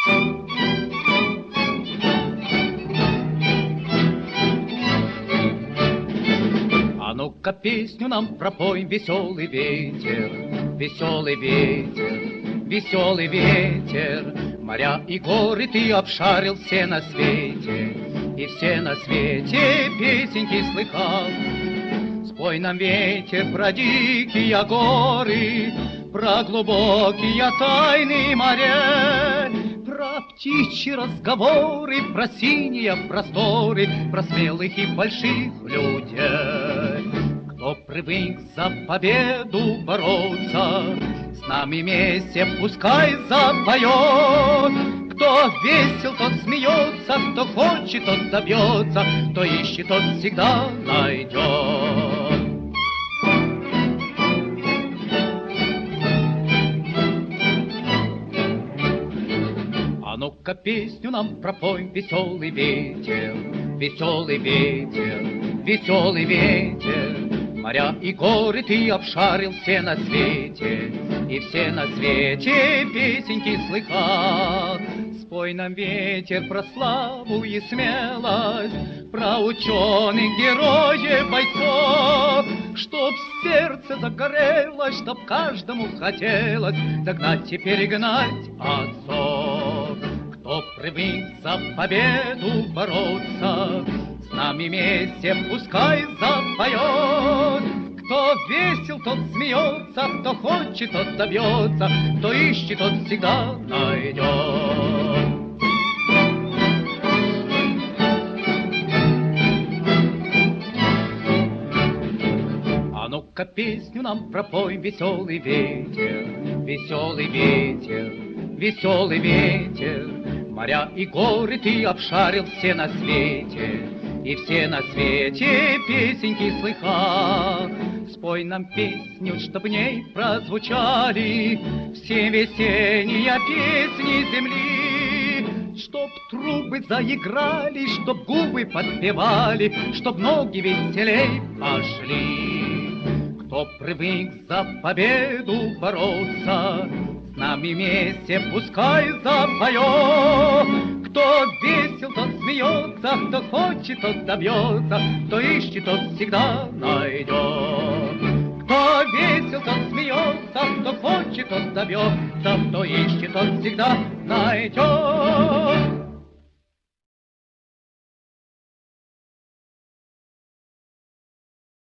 А ну-ка песню нам пропой, веселый ветер, веселый ветер, веселый ветер. Моря и горы ты обшарил все на свете, и все на свете песенки слыхал. Спой нам, ветер, про дикие горы, про глубокие тайны моря, про птичьи разговоры, про синие просторы, про смелых и больших людей. Кто привык за победу бороться, с нами вместе пускай запоет. Кто весел, тот смеется, кто хочет, тот добьется, кто ищет, тот всегда найдет. А ну-ка песню нам пропой, веселый ветер, веселый ветер, веселый ветер. Моря и горы ты обшарил все на свете, и все на свете песенки слыхал. Спой нам, ветер, про славу и смелость, про ученых, героев, бойцов, чтоб сердце загорелось, чтоб каждому хотелось догнать и перегнать отцов. Кто привык за победу бороться, с нами вместе пускай запоет. Кто весел, тот смеется, кто хочет, тот добьется, кто ищет, тот всегда найдет. А ну-ка песню нам пропой, веселый ветер, веселый ветер, веселый ветер. Моря и горы ты обшарил все на свете, и все на свете песенки слыхал. Спой нам песню, чтоб в ней прозвучали все весенние песни земли, чтоб трубы заиграли, чтоб губы подпевали, чтоб ноги веселей пошли. Кто привык за победу бороться, с нами вместе пускай запоет. Кто весел, тот смеется, кто хочет, тот добьется, кто ищет, тот всегда найдет. Кто весел, тот смеется, кто хочет, тот добьется, кто ищет, тот всегда найдет.